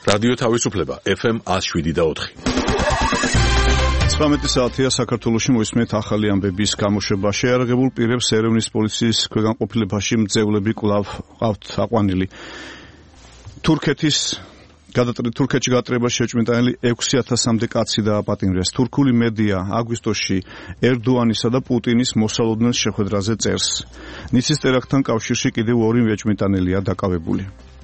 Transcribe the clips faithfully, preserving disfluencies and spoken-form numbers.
რადიო თავისუფლება ეფ ემ one oh seven და four. ცხრამეტი საათია საქართველოში მოისმენთ ახალი ამბების გამოშვება. შეიარაღებულ პირებს ერევნის პოლიციის ქვეგანყოფილებაში მძევლები კვლავ ყავთ აყვანილი. თურქეთის თურქეთში გადატრიალების შეჭმიტანილი ექვსი ათასამდე კაცი დააპატიმრეს. თურქული მედია აგვისტოში ერდოანისა და პუტინის მოსალოდნელ შეხვედრაზე წერს. ნიცის ტერაქტთან კავშირში კიდევ ორი შეჭმიტანელია დაკავებული.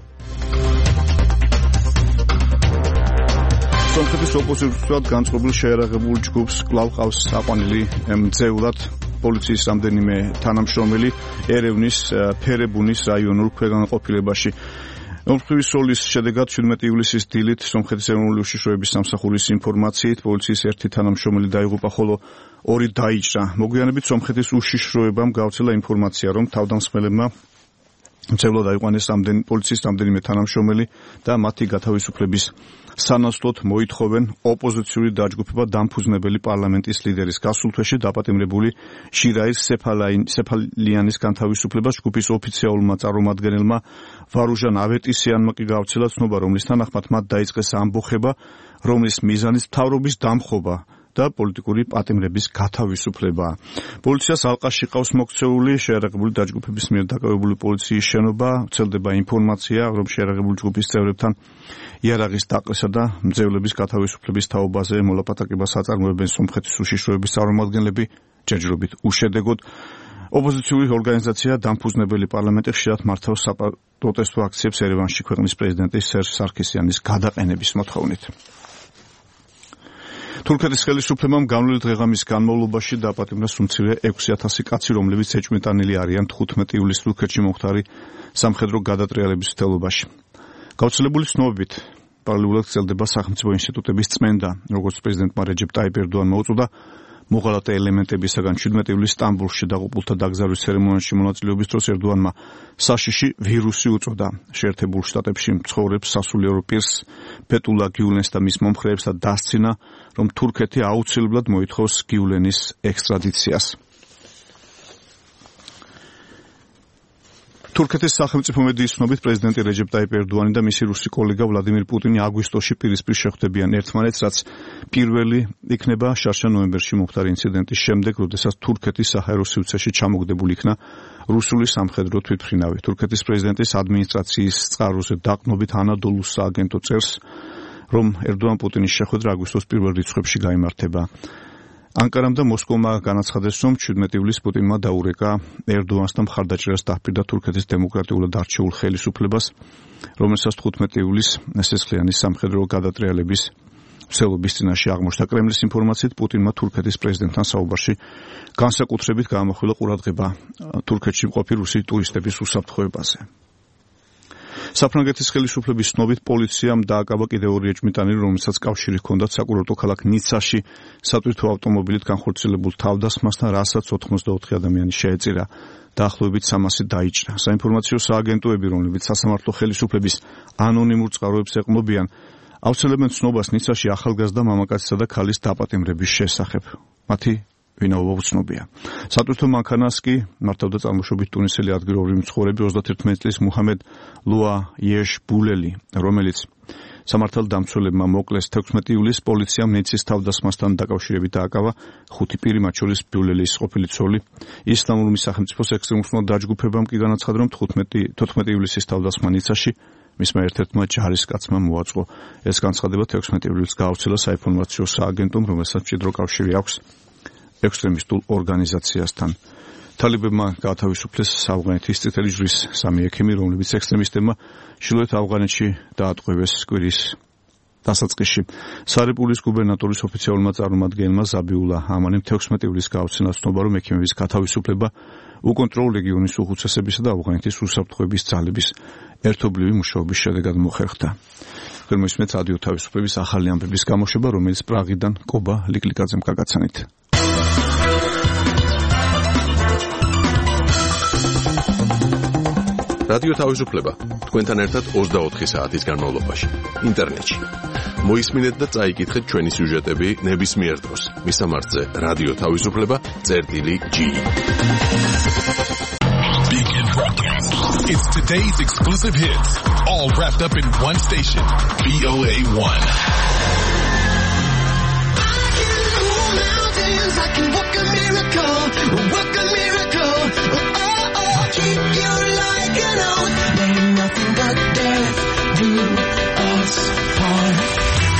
სომხეთის ოპოზიციურად განწყობილ შეიარაღებულ ჯგუფს კვლავ ყავს აყვანილი მძევლად პოლიციის რამდენიმე თანამშრომელი ერევნის ფერებუნის რაიონულ ქვეგანყოფილებაში. ომხრივი სოლის შედეგად შვიდმეტი ივლისის დილით სომხეთის ეროვნული უშიშროების სამსახურის ინფორმაციით პოლიციის ერთი თანამშრომელი დაიღუპა, ხოლო ორი დაიჭრა. მოგვიანებით სომხეთის უშიშროებამ გავრცელა ინფორმაცია, რომ თავდამსხმელებმა მძევლად აიყვანეს რამდენი პოლიციის რამდენიმე თანამშრომელი და მათი გათავისუფლების სანაცვლოდ მოითხოვენ ოპოზიციური დაჯგუფება დამფუძნებელი პარლამენტის ლიდერის გასულ თვეში დაპატიმრებული შირაის სეფალიანის განთავისუფლებას. ჯგუფის ოფიციალურმა წარმომადგენელმა ვარუჟან ავეტისიანმა კი გავრცელა ცნობა, რომლის თანახმად მათ დაიწყეს ამბოხება, რომლის მიზანიც მთავრობის დამხობა და პოლიტიკური პატიმრების გათავისუფლება. პოლიციას ალყაში ყავს მოქცეული შეიარაღებული დაჯგუფების მიერ დაკავებული პოლიციის შენობა. ვრცელდება ინფორმაცია, რომ შეიარაღებული ჯგუფის წევრებთან იარაღის დაყრისა და მძევლების გათავისუფლების თაობაზე მოლაპარაკებას აწარმოებენ სომხეთის უშიშროების წარმომადგენლები, ჯერჯერობით უშედეგოდ. ოპოზიციური ორგანიზაცია დამფუძნებელი პარლამენტი ხშირად მართავს საპროტესტო აქციებს ერევანში ქვეყნის პრეზიდენტის სერჟ სარქისიანის გადაყენების მოთხოვნით. თურქეთის ხელისუფლებამ განვლილი დღეღამის განმავლობაში დააპატიმრეს უმცირე ექვსი ათასი კაცი, რომლებიც ეჭვმიტანილი არიან თხუთმეტი ივლისს თურქეთში მომხდარი სამხედრო გადატრიალების მცდელობაში. გავრცელებული ცნობებით პარალელურად გრძელდება სახელმწიფო ინსტიტუტების წმენდა, როგორც პრეზიდენტმა რეჯეპ ტაიპ ერდოანმა უწოდა მოღალატე ელემენტებისაგან შვიდმეტი ივლისს სტამბოლში დაღუპულთა დაკრძალვის ცერემონიაში მონაწილეობის დროს ერდოანმა საშიში ვირუსი უწოდა. შეერთებულ შტატებში მცხოვრებს სასულიერო პირს ფეტულა გიულენს და მის მომხრეებს და დასცინა, რომ თურქეთი აუცილებლად მოითხოვს გიულენის ექსტრადიციას. თურქეთის სახელმწიფო მედიის ცნობით პრეზიდენტი რეჯეპ ტაიპ ერდოანი და მისი რუსი კოლეგა ვლადიმირ პუტინი აგვისტოში პირისპირ შეხვდებიან ერთმანეთს, რაც პირველი იქნება შარშა ნოემბერში მომხდარი ინციდენტის შემდეგ, როდესაც თურქეთის საჰაერო სივრცეში ჩამოგდებული იქნა რუსული სამხედრო თვითმფრინავი. თურქეთის პრეზიდენტის ადმინისტრაციის წყაროზე დაყრდნობით ანადოლუს სააგენტო წერს, რომ ერდოან-პუტინის შეხვედრა აგვისტოს პირველ რიცხვებში გაიმართება. ანკარამ და მოსკოვმა განაცხადეს, რომ შვიდმეტი ივლისს პუტინმა დაურეკა ერდოანს და მხარდაჭერას დაჰპირდა თურქეთის დემოკრატიულად არჩეულ ხელისუფლებას, რომელსაც თხუთმეტი ივლისს სესხლიანის სამხედრო გადატრიალების მსვლელობის წინაშე აღმოჩნდა. კრემლის ინფორმაციით პუტინმა თურქეთის პრეზიდენტთან საუბარში განსაკუთრებით გაამახვილა ყურადღება თურქეთში მყოფი რუსი ტურისტების უსაფრთხოებაზე. საფრანგეთის ხელისუფლების ცნობით პოლიციამ დააკავა კიდევ ორი ეჭვმიტანილი, რომელსაც კავშირი ჰქონდათ საკურორტო ქალაქ ნიცაში სატვირთო ავტომობილით განხორციელებულ თავდასხმასთან, რასაც ოთხმოცდაოთხი ადამიანი შეეწირა. დაახლოებით სამასი დაიჭრა. საინფორმაციო სააგენტოები, რომლებიც სასამართლო ხელისუფლების ანონიმურ წყაროებს ეყრდნობიან, აუცილებენ ცნობას ნიცაში ახალგაზრდა მამაკაცისა და ქალის დაპატიმრების შესახებ. მათი ვინაობა უცნობია. სატვირთო მანქანას კი მართავდა წარმოშობით ტუნისელი ადგილობრივი მცხოვრები ოცდაათერთმეტი წლის მუჰამედ ლუა იეშ ბულელი, რომელიც სამართალდამცველებმა მოკლეს თექვსმეტი ივლისს. პოლიციამ ნიცის თავდასხმასთან დაკავშირებით დააკავა ხუთი პირი, მათ შორის ბულელის ყოფილი ცოლი. ისლამური სახელმწიფოს ექსტრემისტულმა დაჯგუფებამ კი განაცხადა, რომ თოთხმეტი ივლისის თავდასხმა ნიცაში მისმა ერთ-ერთმა ჯარისკაცმა მოაწყო. ეს განცხადება თექვსმეტი ივლისს გაავრცელა საინფორმაციო სააგენტომ, რომელსაც მჭიდრო კავშირი აქვს ექსტრემისტულ ორგანიზაციასთან. თალიბებმა გაათავისუფლეს ავღანეთის წითელი ჯვრის სამი ექიმი, რომლებიც ექსტრემისტებმა ჩრდილოეთ ავღანეთში დაატყვევეს კვირის დასაწყისში. სარიპულის გუბერნატორის ოფიციალურმა წარმომადგენელმა ზაბიულა ამანემ თექვსმეტი ივლისს გაავრცელა ცნობა, რომ ექიმების გათავისუფლება უკონტროლო რეგიონის უხუცესებისა და ავღანეთის უსაფრთხოების ძალების ერთობლივი მუშაობის შედეგად მოხერხდა. ხელმოისმენთ რადიო თავისუფლების ახალი ამბების გამოშვება, რომელიც პრაღიდან კობა ლიკლიკაძემ გაგაცანით. რადიო თავისუფლება თქვენთან ერთად ოცდაოთხი საათის განმავლობაში ინტერნეტში. მოისმინეთ და წაიკითხეთ ჩვენი სიუჟეტები ნებისმიერ დროს. მისამართზე რადიო თავისუფლება წერტილი ჯი. It's today's exclusive hits, all wrapped up in one station, V O A one. I can walk a miracle, walk a miracle. Oh, oh, keep you like an oath. There ain't nothing but death do us part.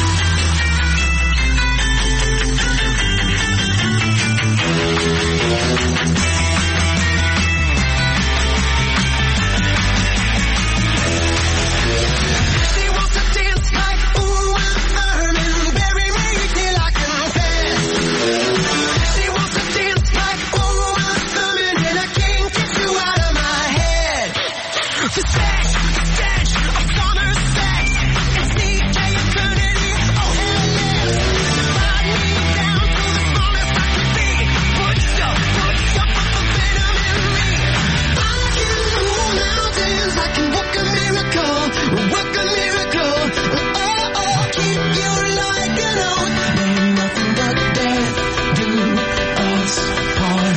She wants to dance like ooh, I'm burning. Bury me till I confess. She wants to dance like ooh, I'm burning, and I can't get you out of my head. The sex, the stench of summer sex, and C K eternity. Oh hell yes. Divide me down to the smallest I can be. Put your, put your venom in me. I can move mountains. I can walk a miracle, walk a miracle. Oh oh, keep you like an oath. There ain't nothing but death do us part.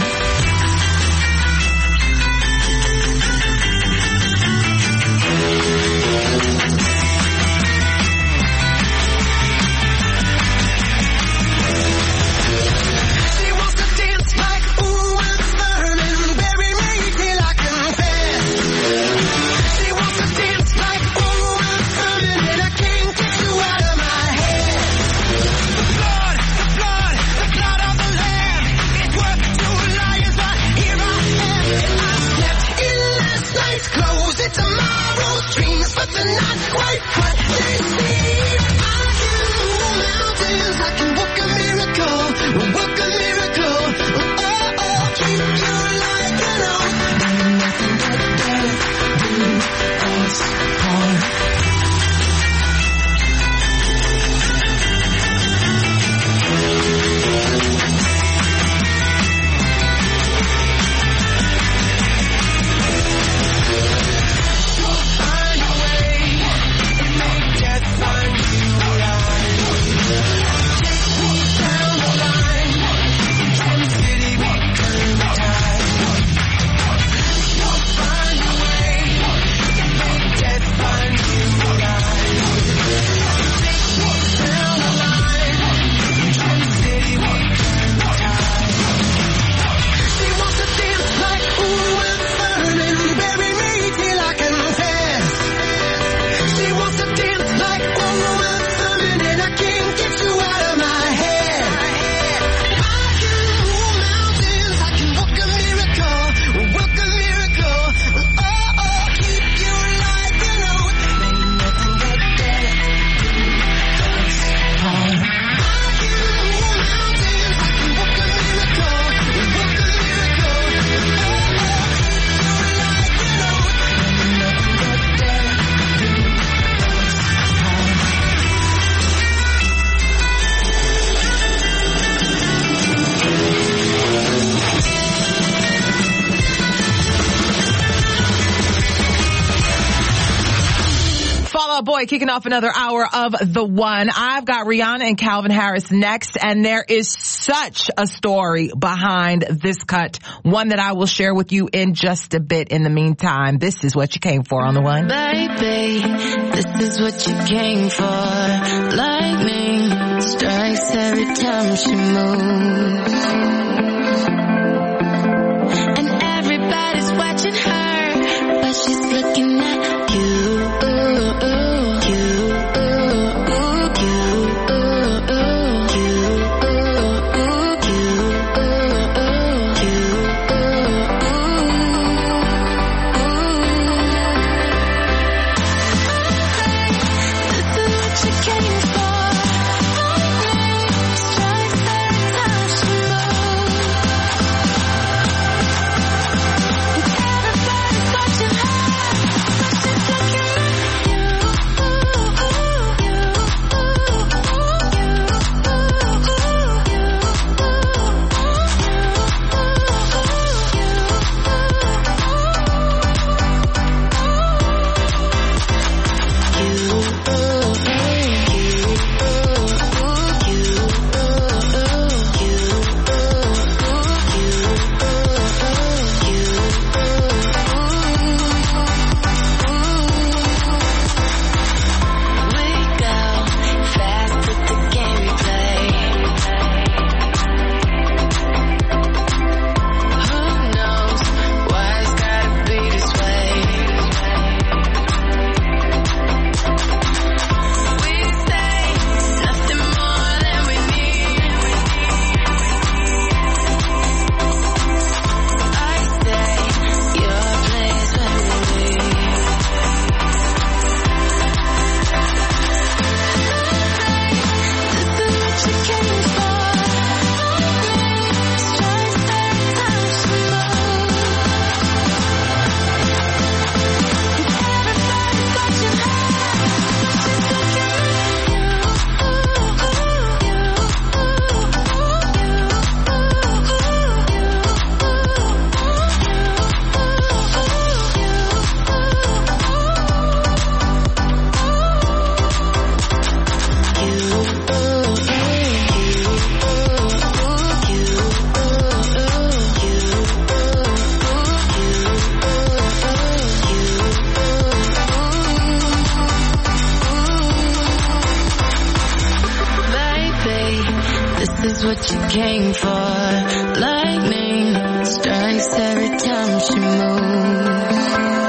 She wants to dance like ooh, I'm burning. Bury me till I confess. She wants to dance like ooh, I'm burning, and I can't get you out of my head. The blood, the blood, the blood of the Lamb. It's worth two liars, but here I am. I slept in last night's clothes. It's tomorrow's dreams, but they're not quite what they seem. I can move mountains. I can walk a miracle, walk a miracle. Oh oh, keep you like an oath. There ain't nothing but death do us part. Find a way, it may get one you alive. Take me down the line, from the city we turn the tide. Find a way, it may get one you alive. Take me down the line, from the city we turn the tide. She wants to dance like ooh, I'm burning. Bury me till I confess. She wants to dance like ooh, I'm burning, and I can't get you out of my head. I can move mountains. I can walk a miracle, walk a miracle. Oh oh, keep you like an oath. There ain't nothing but death do us part. I can move mountains. I can walk a miracle, walk a miracle. Oh oh, keep you like an oath. There ain't nothing but death do us part. Fall Out Boy kicking off another hour of The One. I've got Rihanna and Calvin Harris next, and there is such a story behind this cut, one that I will share with you in just a bit. In the meantime, this is what you came for on The One. Baby, this is what you came for. Lightning strikes every time she moves, and everybody's watching her, but she's looking at you. Came for lightning strikes every time she moves. what you came for. Lightning strikes every time she moves.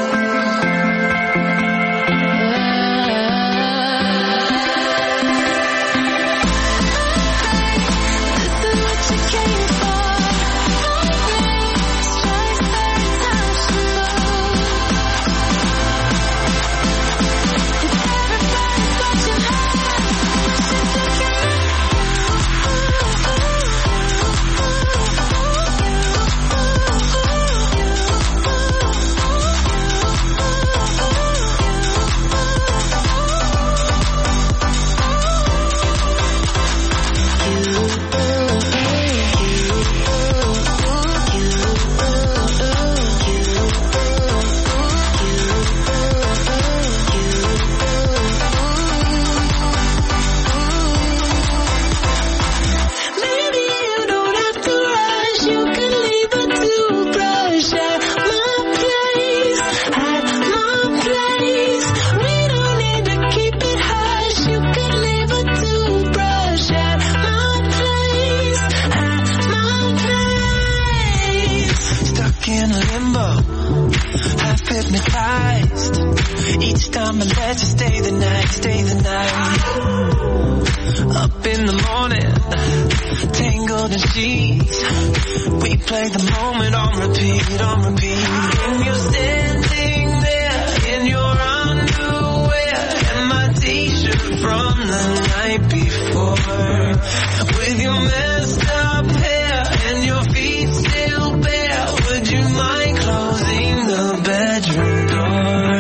Each time I let you stay the night, stay the night. Up in the morning, tangled in sheets. We play the moment on repeat, on repeat. And you're standing there in your underwear and my t-shirt from the night before. With your messed up hair and your feet still bare, would you mind closing the bedroom door?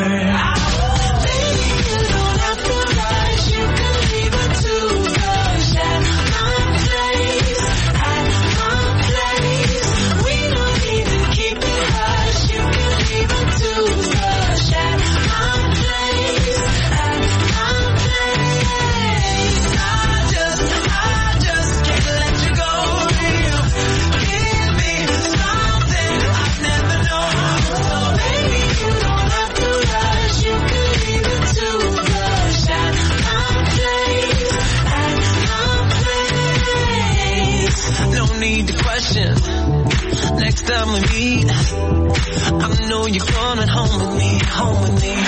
Next time we meet, I know you're coming home with me, home with me.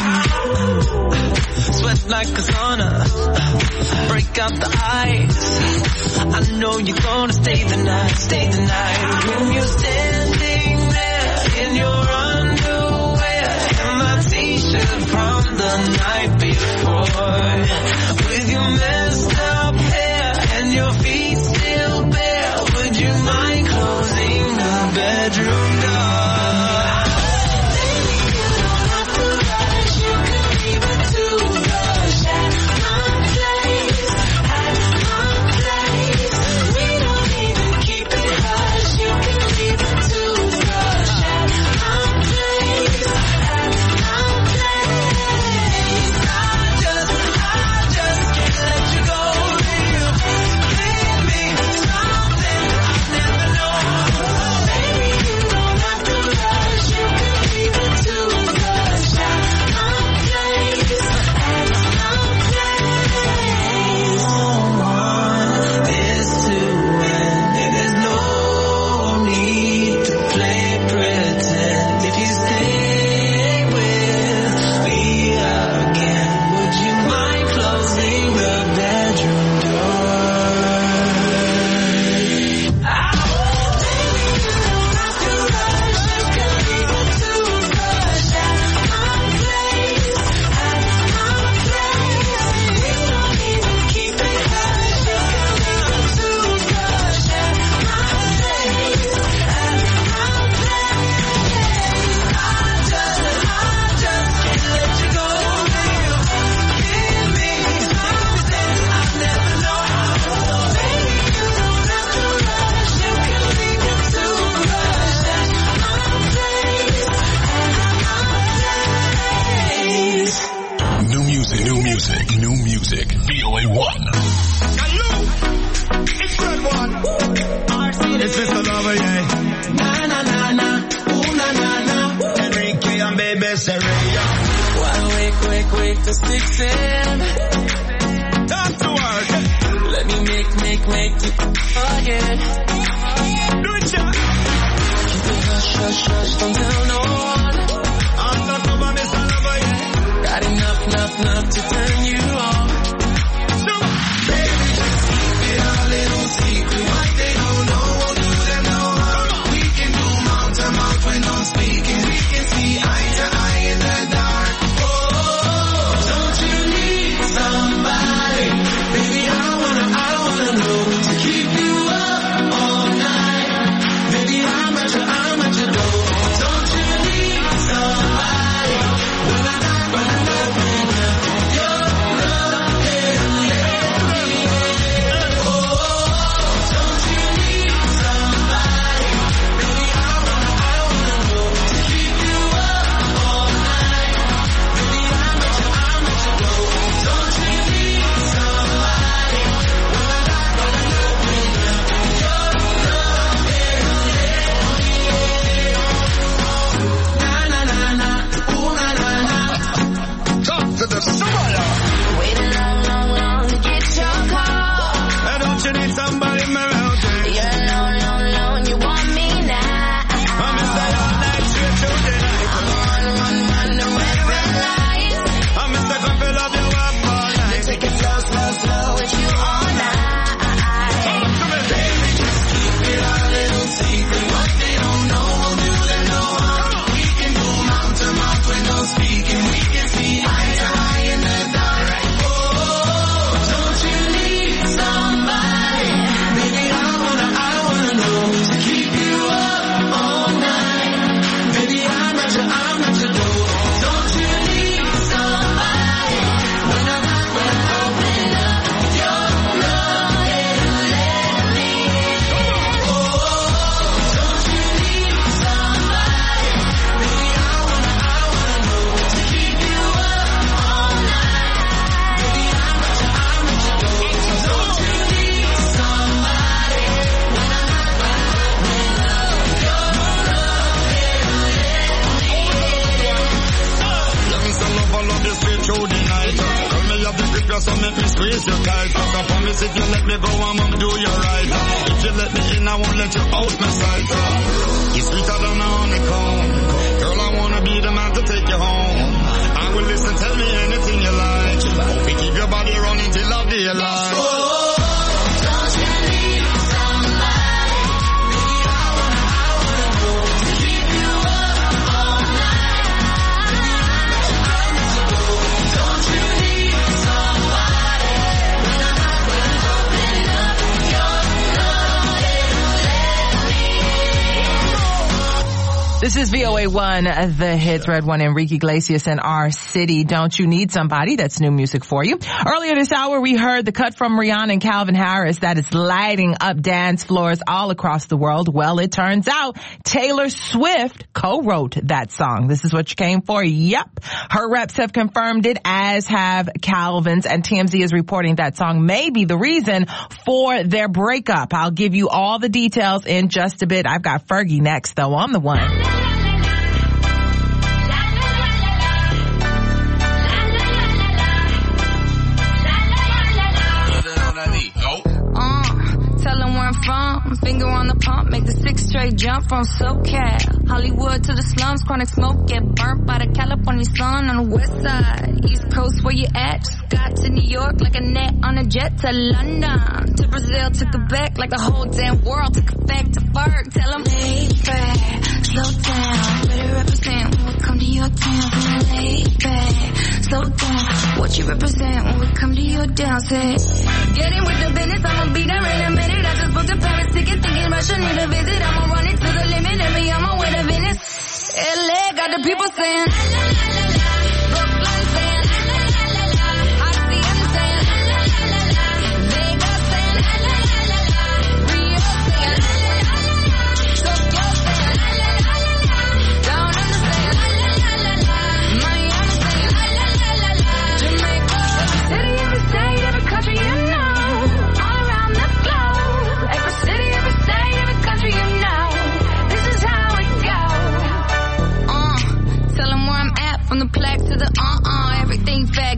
Sweat like a sauna, break out the ice. I know you're gonna stay the night, stay the night. When you're standing there in your underwear and my t-shirt from the night before. With your messed up hair and your feet still bare, would you mind closing the bedroom door? Wide awake, wake, wake to six a.m. Time to work. Let me make, make, make you again. Do it, Jack. Keep it hush, hush, hush, don't tell no one. Undercover, Miss Lover, yeah. Got enough, enough, enough to turn you on. So, baby, just keep it a little secret. What they don't know won't do them no harm. We can do mouth to mouth when I'm speaking. We can see eye to eye in the dark. Oh, don't you need somebody? Baby, I wanna, I wanna know to keep you up all night. Baby, I'm at your, I'm at your door. Don't you need somebody? When I die, when I die, when I die, your love can let me in. Oh, don't you need somebody? Baby, I wanna, I wanna know to keep you up all night. Baby, I'm at your, I'm at your door. Don't you need somebody? When I die, when I die, when I die, your love can let me in. Na na na na, ooh na na na. Talk to the Somalia. Waiting long, long, long to get your call. Hey, don't you need somebody around you? You're alone, alone, alone, you want me now. I'm inside all night, straight Tuesday night. I'm on one, one, no red, red lights. I'm Mister Coffee, love you up all night. Take it slow, slow, slow with you all night. Baby, just keep it a little secret. What they don't know won't do them no harm. We can go mouth to mouth when no speaking. We can see eye to eye in the dark. Oh, don't you need somebody? Baby, I wanna, I wanna know to keep you up all night. Baby, I'm at your, I'm at your door. Don't you need somebody? When I knock, when I open up your love and let me in. Oh, don't you need somebody? Baby, I wanna, I wanna know to keep you up all night. Baby, I'm at your, I'm at your door. Don't you need somebody? When I knock, when I open up your love and let me in. Let me sell love, I love you straight through the night. Tell me you have the grip, so make me squeeze you tight. Fuck up on me, if you let me go, I'm gonna do you right. If you let me in, I won't let you out my sight. You're sweeter than a honeycomb. Girl, I wanna be the man to take you home. I will listen, tell me anything you like. Hope you keep your body running till I daylight. Oh, don't you need somebody? Baby, I wanna, I wanna know to keep you up all night. Baby, I'm at your, I'm at your door. Don't you need somebody? When I knock, when I open up your love and let me in. This is V O A one, The Hits, Red One, Enrique Iglesias and Our City. Don't you need somebody? That's new music for you. Earlier this hour, we heard the cut from Rihanna and Calvin Harris that is lighting up dance floors all across the world. Well, it turns out Taylor Swift co-wrote that song. This is what you came for. Yep. Her reps have confirmed it, as have Calvin's, and T M Z is reporting that song may be the reason for their breakup. I'll give you all the details in just a bit. I've got Fergie next, though, on the one. Tell them where I'm from, finger on the pump, make the six straight jump from SoCal. Hollywood to the slums, chronic smoke, get burnt by the California sun on the west side. East Coast, where you at? Just got to New York like a net on a jet to London. To Brazil, to Quebec, like the whole damn world took it back to Ferg. Tell them, lay back, slow down, better represent when we come to your town. Come on, lay back, slow down, what you represent when we come to your down. Say, get in with the business, I'ma be there in a minute. I just booked a Paris ticket, thinking Russia need a visit. I'ma run it to the limit, and me on my way to Venice. L A got the people saying, la la la la la. Brooklyn saying, la la la la la. I C M saying, la la la la la. Vegas saying, la la la la la. Rio saying, la la la la la. Tokyo saying, la la la la la. Down under saying, la la la la la. Miami saying, la la la la la. Jamaica, every city, every state, every country, you know. From the plaque to the uh-uh, everything fat, got more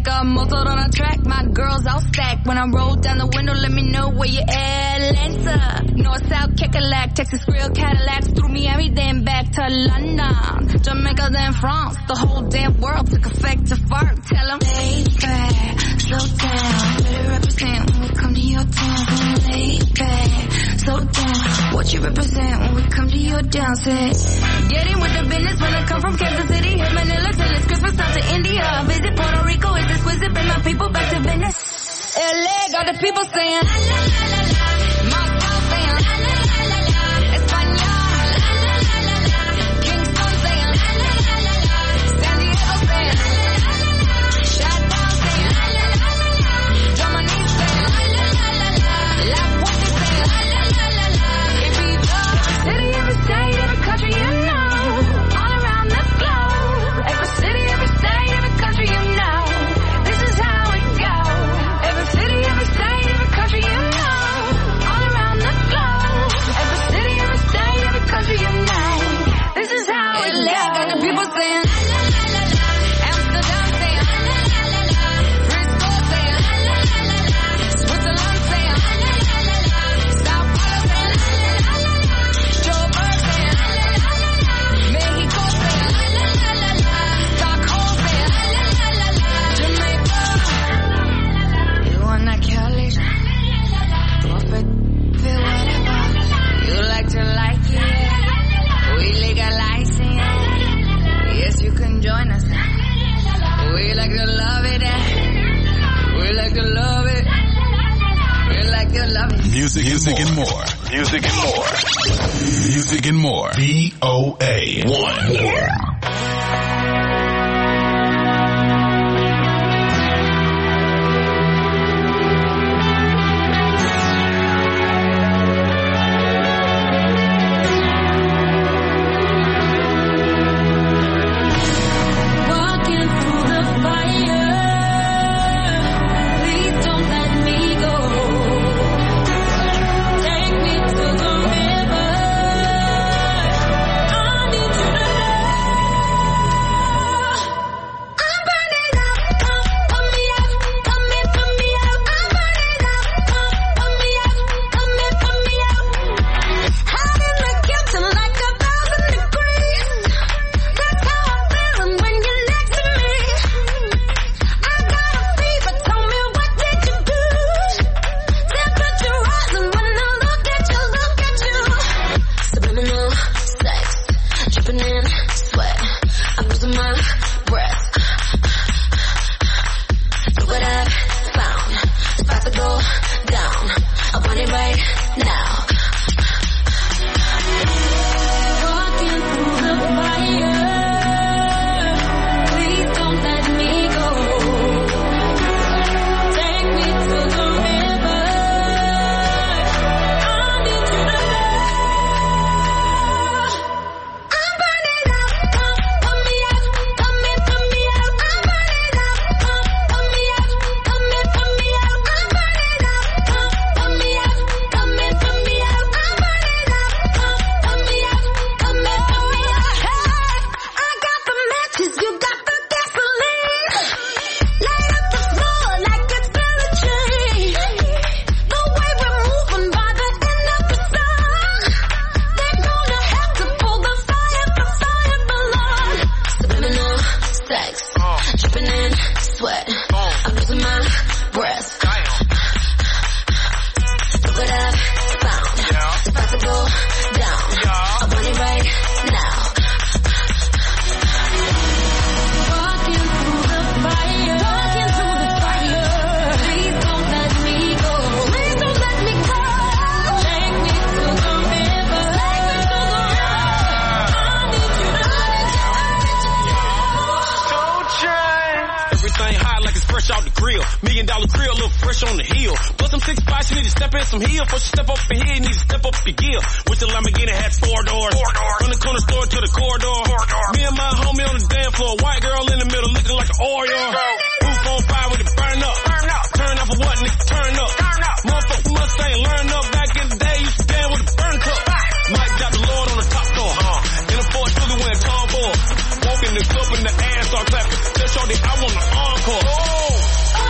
Hustled on a track, my girls all stacked. When I roll down the window, let me know where you at. Atlanta, North, South, Kekalak, Texas, Grill, Cadillacs, through Miami, then back to London, Jamaica, then France. The whole damn world took effect to fart. Tell them, lay back, slow down. Better represent when we come to your town. Lay back, slow down. What you represent when we come to your down set. Getting with the business when I come from Kansas City. Hit Manila till it's Christmas time to India. Visit Puerto Rico, it's exquisite. Bring my people back to Venice. L A got the people saying la la la la la. Moscow saying la la la la la. Espanol la la la la la. Kingston saying la la la la la. San Diego saying la la la la la. Shutdown saying la la la la la. Germany saying la la la la la. La Puente saying la la la la la. Ibiza. Every city, every state, every country you know. All around the globe. Every city, every state, every country you know. This is how it goes. Every city, every state, every country you know. All around the globe. Every city, every state, every country you know. This is how it goes. Got the people saying la la la la la. Amsterdam saying la la la la la. Frisco saying la la la la la. Switzerland saying la la la la la. Sao Paulo saying la la la la la. Joburg saying la la la la la. Mexico saying la la la la la. Stockholm saying la la la la la. Jamaica. You wanna kill it? Go for feel whatever. You like to like it. We legalize it. Yes, you can join us. We like to love it. We like to love it. We like to love it. Music, Music and more. Music and more. Music and more. V O A one. Walking through the fire, please don't let me go. Take me to the river. I need you to know I'm burning up. Put me up, put me, put me up. I'm burning up. Put me up, put me, put me up. Hot in the kitchen like a thousand degrees. That's how I'm feeling when you're next to me. I got a fever, tell me what did you do? Temperature rising when I look at you, look at you. Subliminal sex, dripping in sweat. I'm losing my breath. Look what I've found. It's about to go down. I want it right now. Walking through the fire, please don't let me go. Take me to the river. I need you to know I'm burning up. Put me up, put me, put me up. I'm burning up. Put me up, put me, put me up. I'm burning up. Put me up, put me, put me up. I'm burning up. Put me up, put me, put me up. Hey, I got the matches, you got the gasoline. Light up the floor like it's military. The way we're moving by the end of the song, they're gonna have to pull the fire, the fire, the Lord. Subliminal sex, dripping in sweat. I'm losing my breath. Look what I've found. It's about to go down. I want it right now. Walking through the fire. Walking through the fire. Please don't let me go. Please don't let me go. Take me to the river. Take me to the river. I need you to Everything hot like it's fresh out the grill. Million dollar grill, look fresh on the hill. Plus some six spots, you need to step in some heel. Before you step up in here, you need to step up your gear. With the Lamborghini had four doors. Four doors. From the corner store to the corridor. Corridor. Me and my homie on the dance floor. White girl in the middle looking like an Oreo. Roof on fire with it burn up. Burn up. Turn up for what, nigga? Turn up. Turn up. Motherfucker Mustang, learn up. Back in the day, you used to stand with a burn cup. Mike got the Lord on the top floor. Uh. In a Ford Philly wearing Tom Ford. Walking the club in the ass, start clapping. Just show that I want the encore. Oh.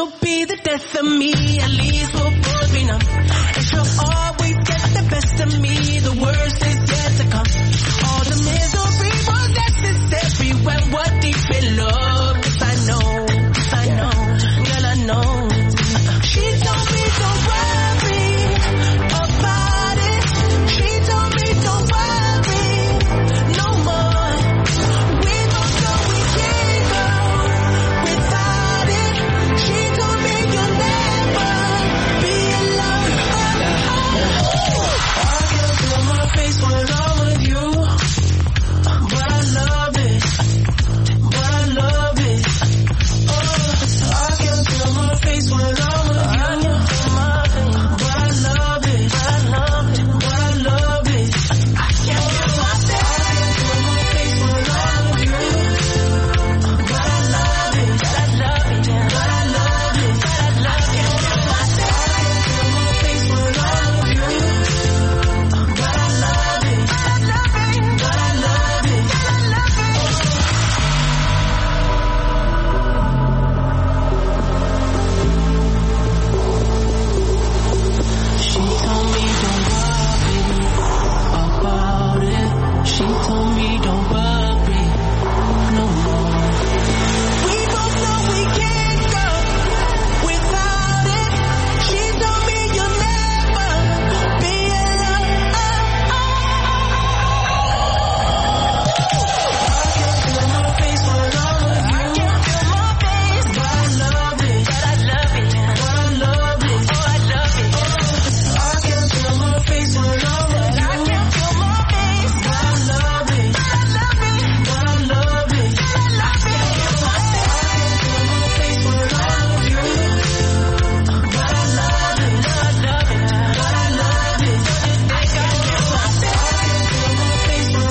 won't be the death of me, at least we'll both be numb. And she'll always get the best of me, the worst is yet to come. All the misery was necessary when we're deep in love. 'Cause I know, 'cause I know, girl I know. She told me don't worry about it. She told me don't worry no more. We both know we can't go without it. She told me you'll never be alone. I can feel my face when I'm with you, but I love it, but I love it. Oh, I can feel my face when I'm with you, but I love it, but I love it, but I love it. I can feel my face when I'm with you, but I love it, but I love it, but I love it, but I love it. I can feel my face when I'm with you, but I love it, but I love it, but I love it, but I love it. She told me don't worry about it. She told me don't worry no more. We both know we can't go without it. She told me you'll never be alone. I can feel my face when I'm with you. I can feel my face, but I love it, but I love it, but I love it, oh I love it. I can feel my face when I'm with you. I can feel my face, but I love it, but I love it, but I love it, but I love it. I can feel my face when I'm with you, but I love it, but I love it, but I love it. I can feel my face when I'm with you. I can feel my face, but I love it, but I love it, but I love it.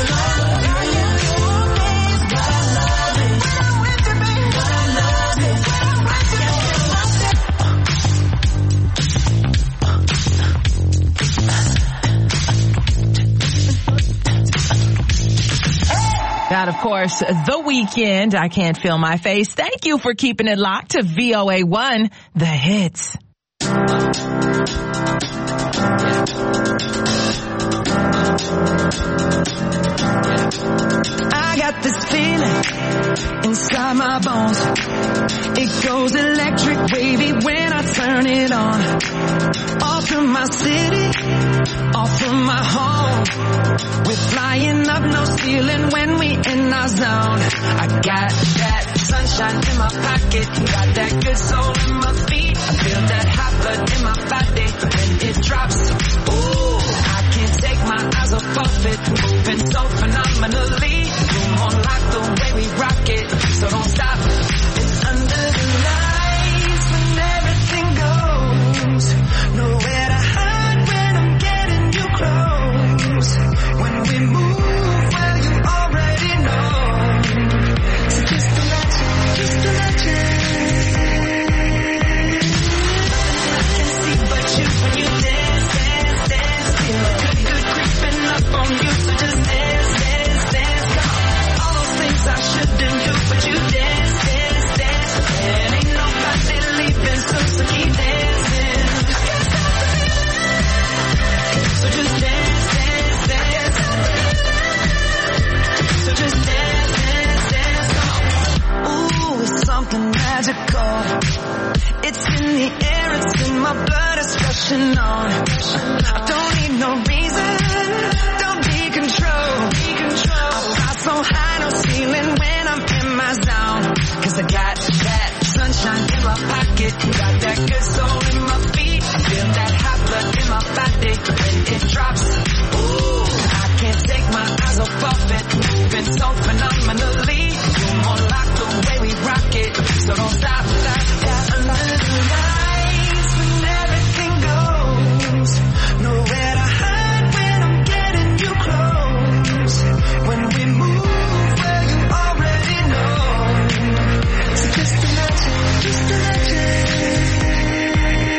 That, of course, The Weeknd, I Can't Feel My Face. Thank you for keeping it locked to V O A one, The Hits. I got this feeling inside my bones. It goes electric wavy when I turn it on. Off from my city, off from my home. We're flying up, no ceiling when we in our zone. I got that sunshine in my pocket, got that good soul in my feet. I feel that hot blood in my body when it drops. Ooh, I can't take my eyes off of it, moving so phenomenally. Room on lock the way we rock it, so don't stop. It's under the lights when everything goes. Nowhere to hide when I'm getting you close. When we move, well you already know. So just imagine, just imagine. Nothing I can see but you when you dance, dance, dance. Feel good, good creeping up on you, so just dance, dance, dance. Come on. All those things I shouldn't do, but you dance, dance, dance. And ain't nobody leaving soon, so keep dancing. I can't stop the feeling. So just dance, dance, dance. So just dance, dance, dance. Come on. Ooh, it's something magical. It's in the air, it's in my blood, it's rushing on. I don't need no reason, don't be control. I fly so high, no ceiling when I'm in my zone. 'Cause I got that sunshine in my pocket, got that good soul in my feet. I feel that hot blood in my body when it drops. Ooh, I can't take my eyes off of it, moving so phenomenally. Room on lock the way we rock it, so don't stop, stop, stop. Under the lights when everything goes. Nowhere to hide when I'm getting you close. When we move, well you already know. So just imagine, just imagine.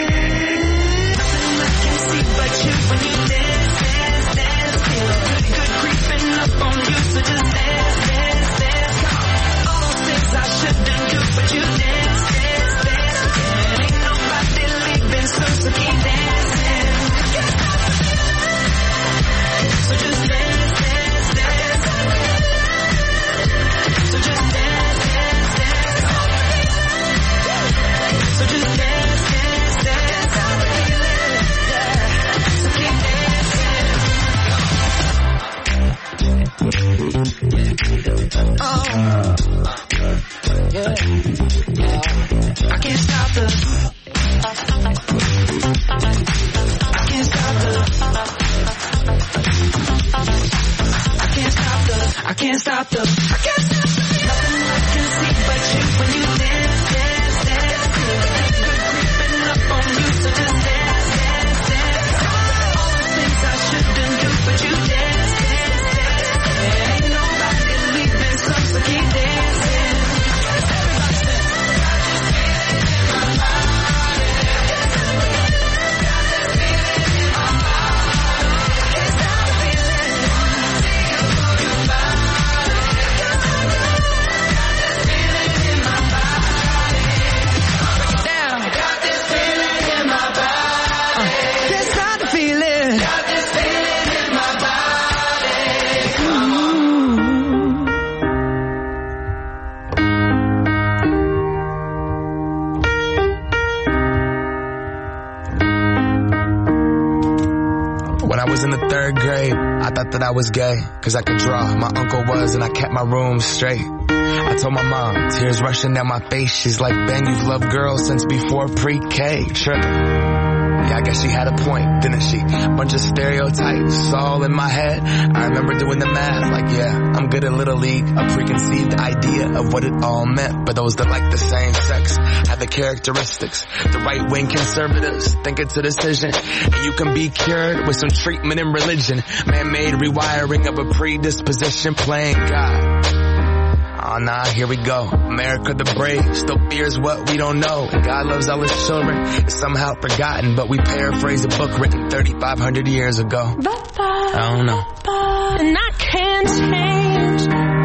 I was in the third grade, I thought that I was gay, cause I could draw. My uncle was, and I kept my room straight. I told my mom, tears rushing down my face. She's like, Ben, you've loved girls since before pre-K. Tripping. Yeah, I guess she had a point, didn't she? Bunch of stereotypes all in my head. I remember doing the math, like, yeah, I'm good at Little League. A preconceived idea of what it all meant. But those that like the same sex have the characteristics. The right-wing conservatives think it's a decision. And you can be cured with some treatment in religion. Man-made rewiring of a predisposition, playing God. Oh nah, here we go. America the brave still fears what we don't know. And God loves all his children. It's somehow forgotten, but we paraphrase a book written thirty-five hundred years ago. I don't know. And I can't change.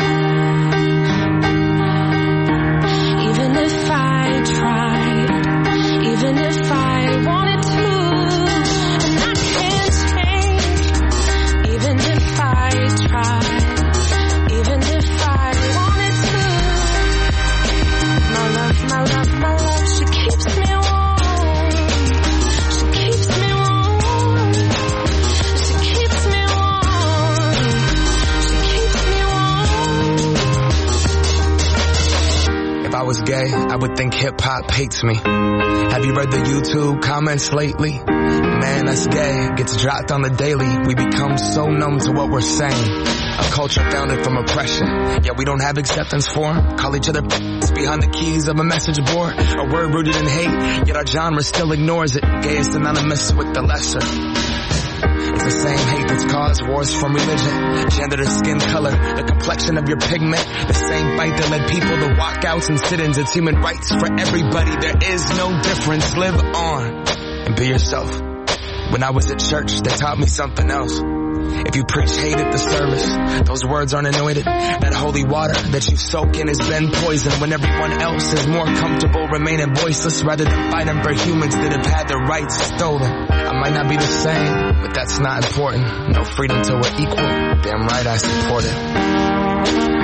Even if I tried, even if I wanted to. And I can't change. Even if I tried, even if I wanted to. My love, my love, my love, she keeps me warm. She keeps me warm. She keeps me warm. She keeps me warm. If I was gay, I would think hip-hop hates me. Have you read the YouTube comments lately? Man, that's gay. Gets dropped on the daily. We become so numb to what we're saying. A culture founded from oppression. Yeah, we don't have acceptance for 'em. Call each other behind the keys of a message board. A word rooted in hate, yet our genre still ignores it. Gay is synonymous with the lesser. It's the same hate that's caused wars from religion, gender to skin color, the complexion of your pigment. The same fight that led people to walkouts and sit-ins. It's human rights for everybody. There is no difference. Live on and be yourself. When I was at church, they taught me something else. If you preach hate at the service, those words aren't anointed. That holy water that you soak in has been poisoned when everyone else is more comfortable remaining voiceless rather than fighting for humans that have had their rights stolen. I might not be the same, but that's not important. No freedom till we're equal. Damn right I support it.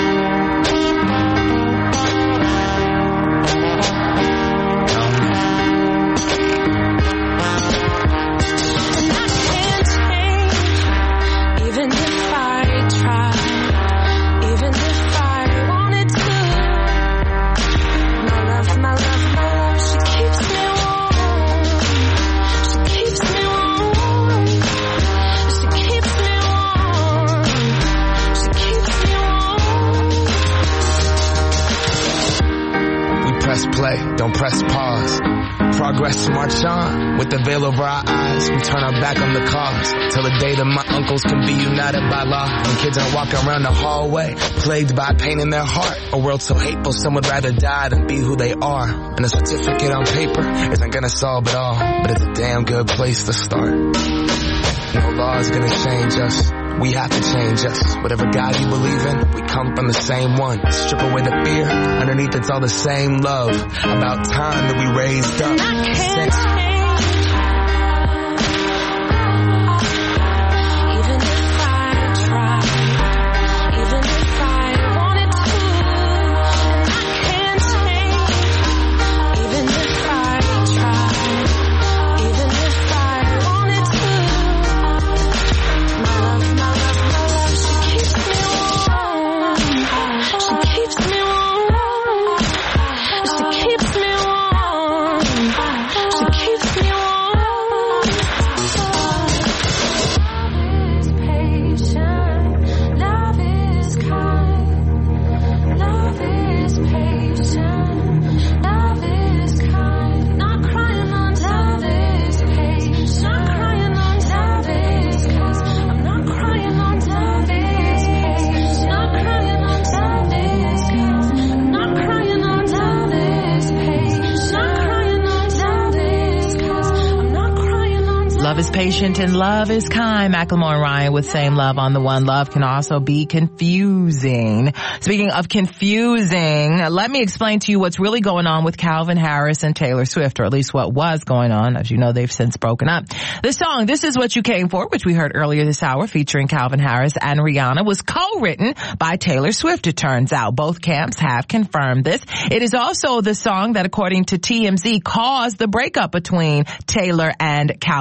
Play, don't press pause. Progress march on. With the veil over our eyes, we turn our back on the cause. Till the day that my uncles can be united by law. When kids are walking around the hallway, plagued by pain in their heart. A world so hateful, some would rather die than be who they are. And a certificate on paper isn't gonna solve it all, but it's a damn good place to start. No law is gonna change us. We have to change us. Whatever God you believe in, we come from the same one. Strip away the fear. Underneath it's all the same love. About time that we raised up. Since Love is patient and love is kind. Macklemore and Ryan with Same Love on the One. Love can also be confusing. Speaking of confusing, let me explain to you what's really going on with Calvin Harris and Taylor Swift, or at least what was going on. As you know, they've since broken up. The song, This Is What You Came For, which we heard earlier this hour, featuring Calvin Harris and Rihanna, was co-written by Taylor Swift, it turns out. Both camps have confirmed this. It is also the song that, according to T M Z, caused the breakup between Taylor and Calvin.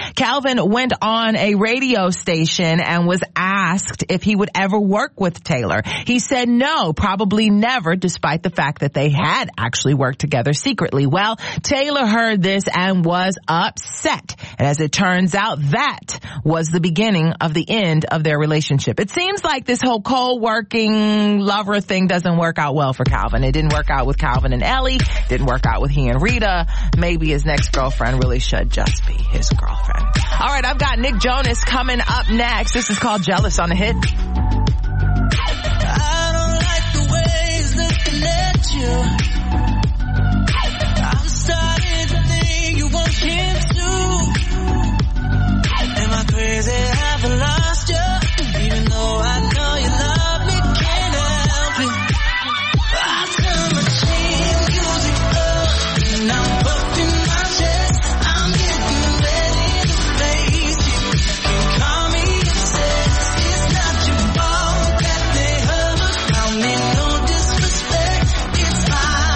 Calvin went on a radio station and was asked if he would ever work with Taylor. He said no, probably never, despite the fact that they had actually worked together secretly. Well, Taylor heard this and was upset. And as it turns out, that was the beginning of the end of their relationship. It seems like this whole co-working lover thing doesn't work out well for Calvin. It didn't work out with Calvin and Ellie. Didn't work out with he and Rita. Maybe his next girlfriend really should just be his girlfriend. All right, I've got Nick Jonas coming up next. This is called Jealous on the Hit. I don't like the way he's looking at you. I'm starting to think you want him too. Am I crazy? Have I lost you? Even though I know you love me, can't help it. I turn my cheek, music up, and I'm bumping my chest. I'm getting ready to face you. You call me obsessed. It's not your fault that they hurt us. I mean no disrespect. It's my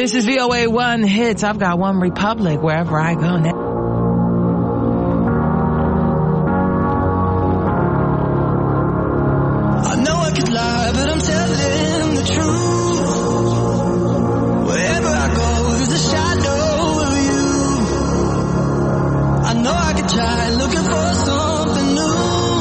This is V O A one Hits. I've got One Republic wherever I go now. I know I could lie, but I'm telling the truth. Wherever I go, there's a shadow of you. I know I could try looking for something new,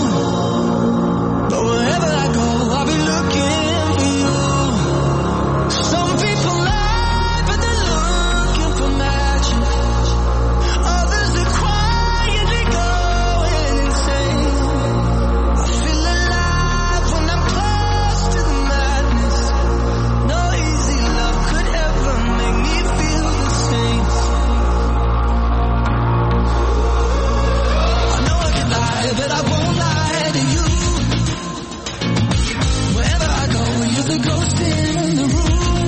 but wherever I go, I'll be looking for you. Some people lie, but they're looking for magic. Others are quietly going insane. I feel alive when I'm close to the madness. No easy love could ever make me feel the same. I know I can lie, but I won't lie to you. Wherever I go, you're the ghost in the room.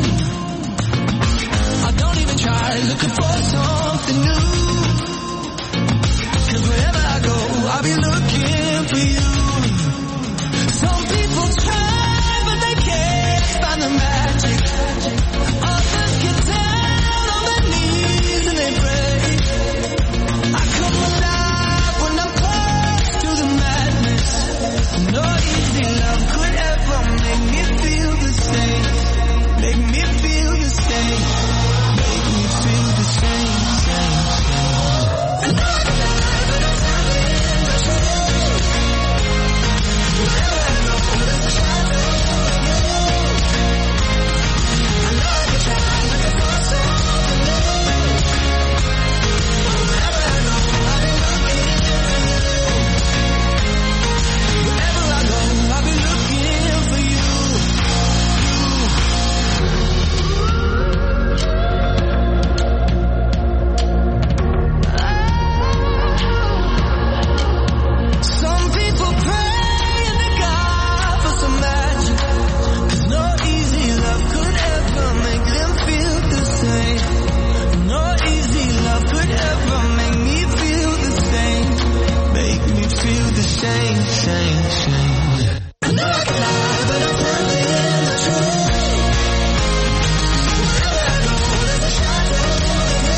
I don't even try looking for something new, 'cause wherever I go, I'll be looking for you. Some people try, but they can't find the magic. Others get down on their knees and they pray. I come alive when I'm close to the madness. No easy love could ever make me feel the same. Make me feel the same. Make me feel the same, same, same. I know I can lie, but I'm telling the truth. Wherever I go, there's a shadow of you. I know I can try looking for something new, but wherever I go, I'll be looking for you. Wherever I go, I'll be looking for you. Some people pray in the God for some magic, 'cause no easy love could ever make them feel the same. No easy love could ever make me feel the same. Make me feel the same, same, same. I know I can lie, but I'm telling the truth. Wherever I go, there's a shadow of you.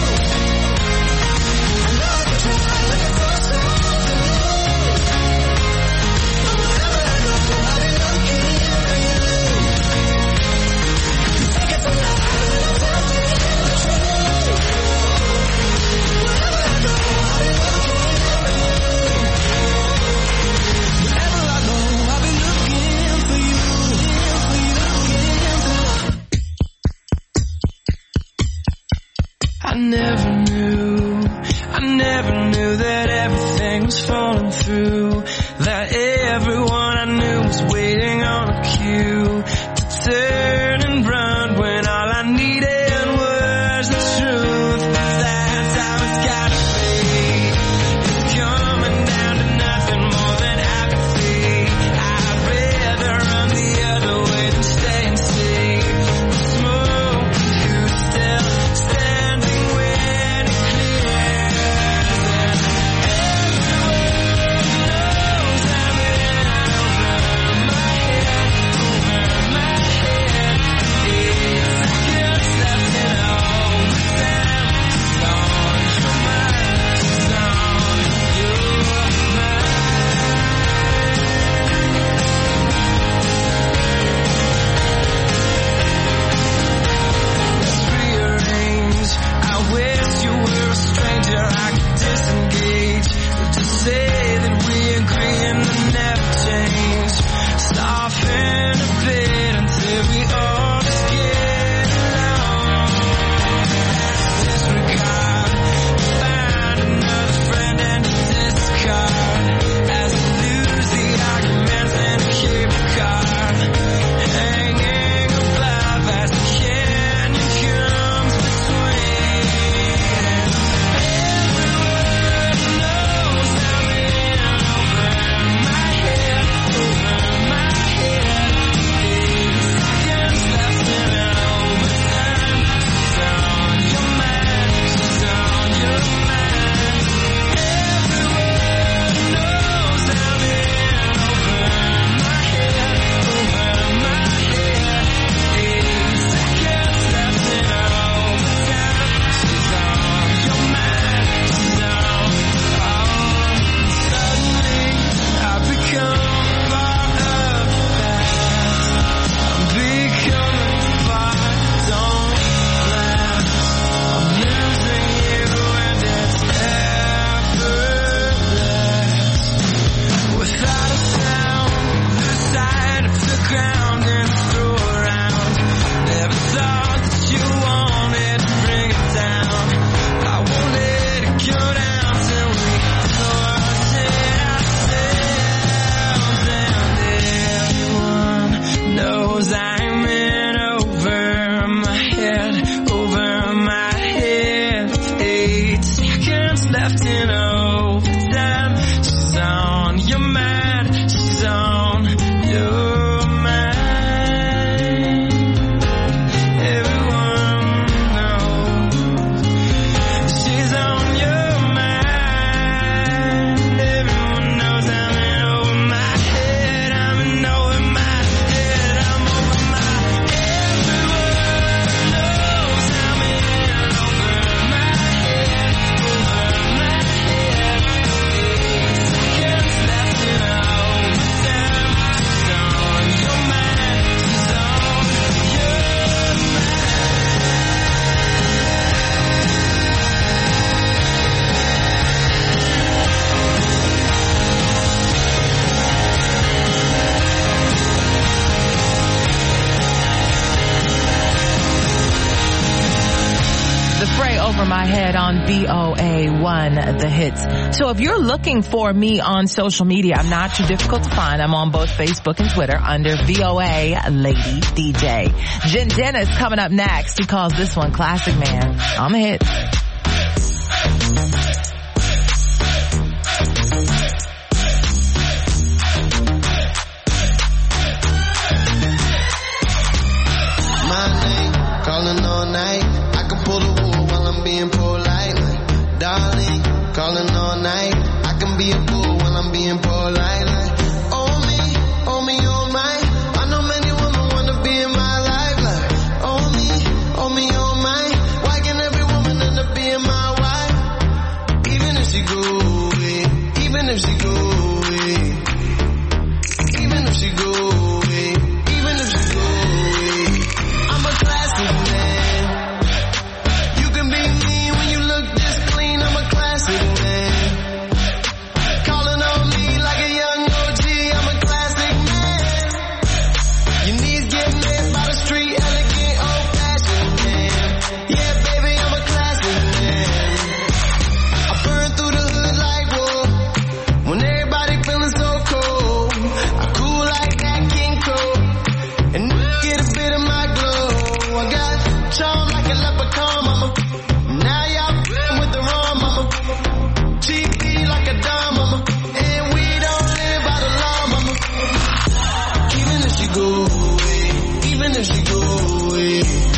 I know I can try looking for something new, but wherever I go, I'll be looking for you. You think it's a lie, but I'm telling the truth. Wherever I go, I'll be looking for you. Wherever I go, I'll be looking for you. For you, I never knew, I never knew that everything was falling through, that everyone I knew was waiting on a cue to turn and run when all I needed was the truth. That's how it's gotta be. It's coming down to nothing more than apathy. I'd rather run the other way than stay and see the smoke. Who's still standing when it clears? And everyone knows I'm in over my head, over my head. It's The Fray Over My Head on V O A one, The Hits. So if you're looking for me on social media, I'm not too difficult to find. I'm on both Facebook and Twitter under V O A Lady D J. Jen Dennis coming up next. He calls this one Classic Man on The Hits. Calling all night, I can pull the wool while I'm being polite. Like, darling, calling all night, I can be a fool while I'm being polite. Like, oh me, oh me, oh my, I know many women wanna be in my life. Like, oh me, oh me, oh my, why can every woman end up being my wife? Even if she go away, even if she go away, even if she go away, even if she go away, I'm a classic man. You can be mean when you look this clean. I'm a classic man. Calling on me like a young O G. I'm a classic man. Your knees get made by the street, elegant, old-fashioned man. Yeah, baby, I'm a classic man. I burn through the hood like wool when everybody feeling so cold. I cool like that King Cole and get a bit of my glow. I got charm like a leprechaun, mama. Now y'all f***ing with the wrong, mama. T V like a dime, mama. And we don't live by the law, mama. Even if she go away, even if she go away,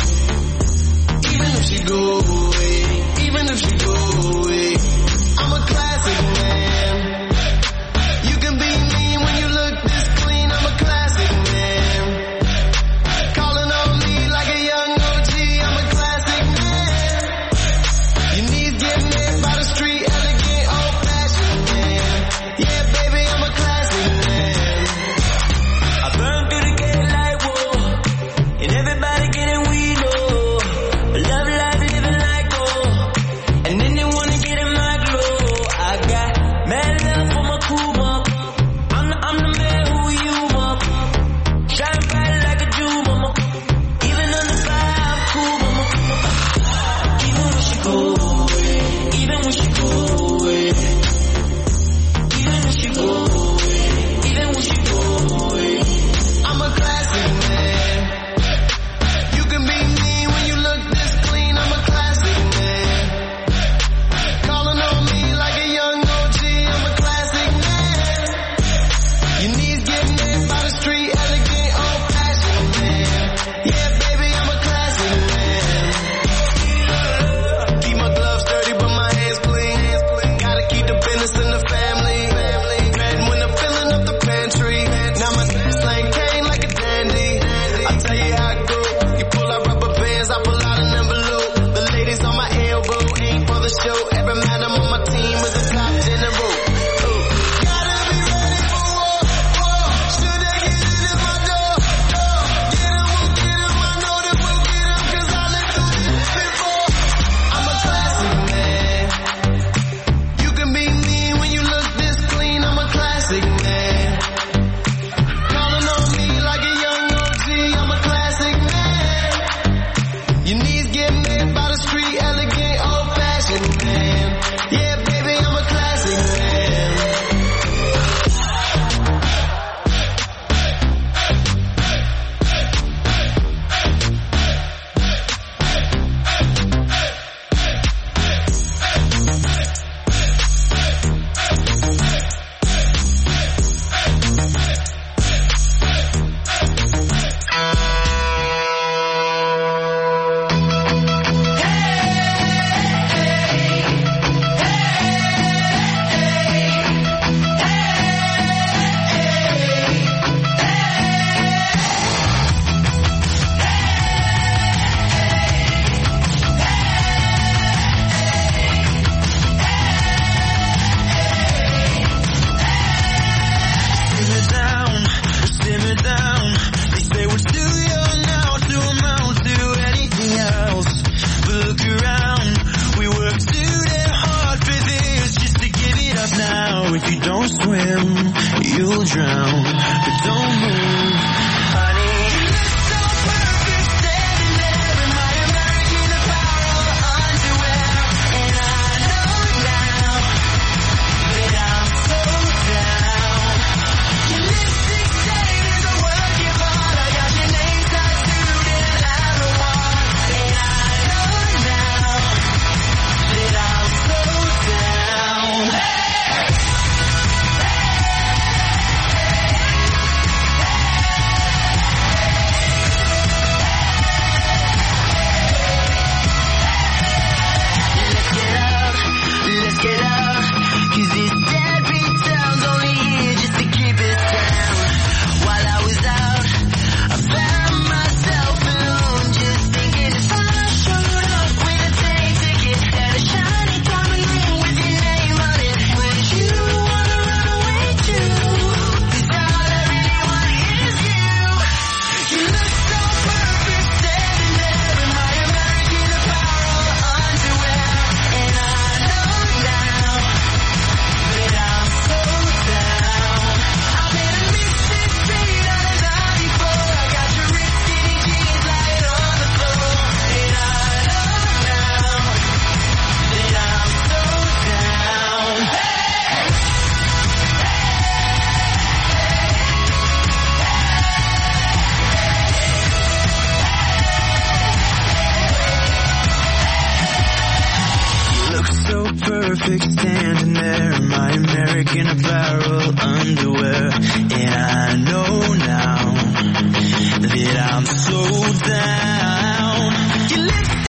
even if she go away, even if she go away, I'm a classic man. You can be mean when you look this clean. I'm a classic man. Calling on me like a young O G. I'm a classic man. Your knees get made by the street, elegant, old-fashioned man. Yeah, baby, I'm a classic man. I burn through the gate like whoa, and everybody getting weed, oh. Love life, living like gold, and then they wanna get in my glow. I got mad love for my crew, mom. I'm the, I'm the man who you, mom. Shine bright like a Jew, mama. Even under fire, I'm cool, mama. Even when she go away, even when she go away, even when she go away, even when she go away, I'm a classic man. You can be mean when you look this clean. I'm a classic man. Calling on me like a young O G. I'm a classic man. Your knees get made by the street, elegant, old-fashioned man. Yeah, baby, I'm a classic man. Keep my gloves dirty, but my hands clean. Gotta keep the business in the family. And when I'm filling up the pantry, now my slang cane like a dandy. I tell you how it go. You pull out rubber bands, I pull out an envelope. The ladies on my elbow ain't for the show. Every man I'm on my team is a top general. Ooh. Gotta be ready for war, war. Should they get it in my door, door. Get 'em, we'll get 'em. I know that we'll get 'em 'cause I lived through this before. I'm a classic man. You can be mean when you look this clean. I'm a classic man. Calling on me like a young O G. I'm a classic man. Your knees get made by the street, elegant, old-fashioned man. Yeah, baby, I'm a classic man. If you don't swim, you'll drown. But don't move, honey. You look so perfect standing there in my American Apparel Olympics standing there in my American Apparel underwear. And I know now that I'm so down.